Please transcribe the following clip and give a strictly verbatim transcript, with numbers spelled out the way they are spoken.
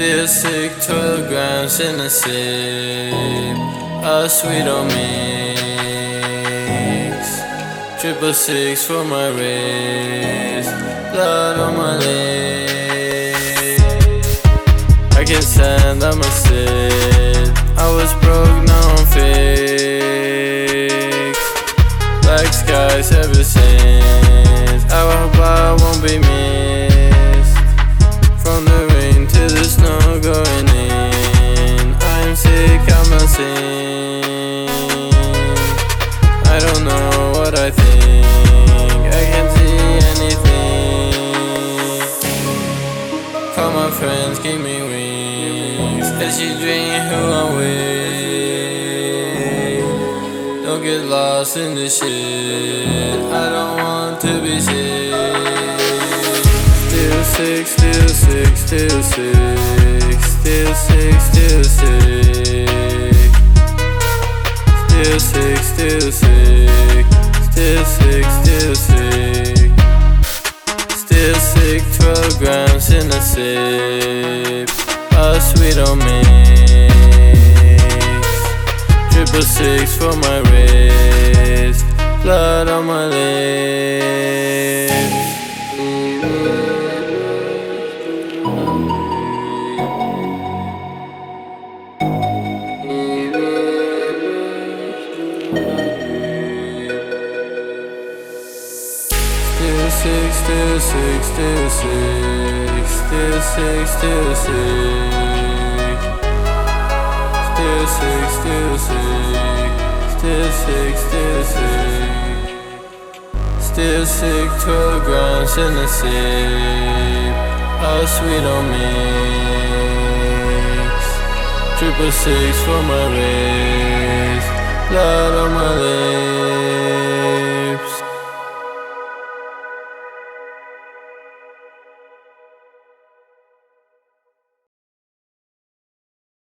Still sick, twelve grams in a sip. A sweet on mix. Triple six for my wrist. Blood on my leg. I can't stand, I'ma sit. I was broke, now I'm fixed. Black skies ever since. I hope I won't be missed. From the rain to the snow going in. I'm sick, I'm not sing. I don't know what I think. I can't see anything. Call my friends, give me wings. As you dream who I'm with. Don't get lost in this shit. I don't want to be sick. Still sick, still sick, still sick. Still sick, still sick. Still sick, still sick. Still sick, still sick. Still sick, twelve grams in a sip. A sweet on mix. Triple six for my wrist. Blood on my lips. Still sick, still sick, still sick. Still sick, still sick. Still sick, still sick. Still sick, still sick. Still sick, twelve grams in a sip. A sweet on mix. Triple six for my wrist. Blood on my lips.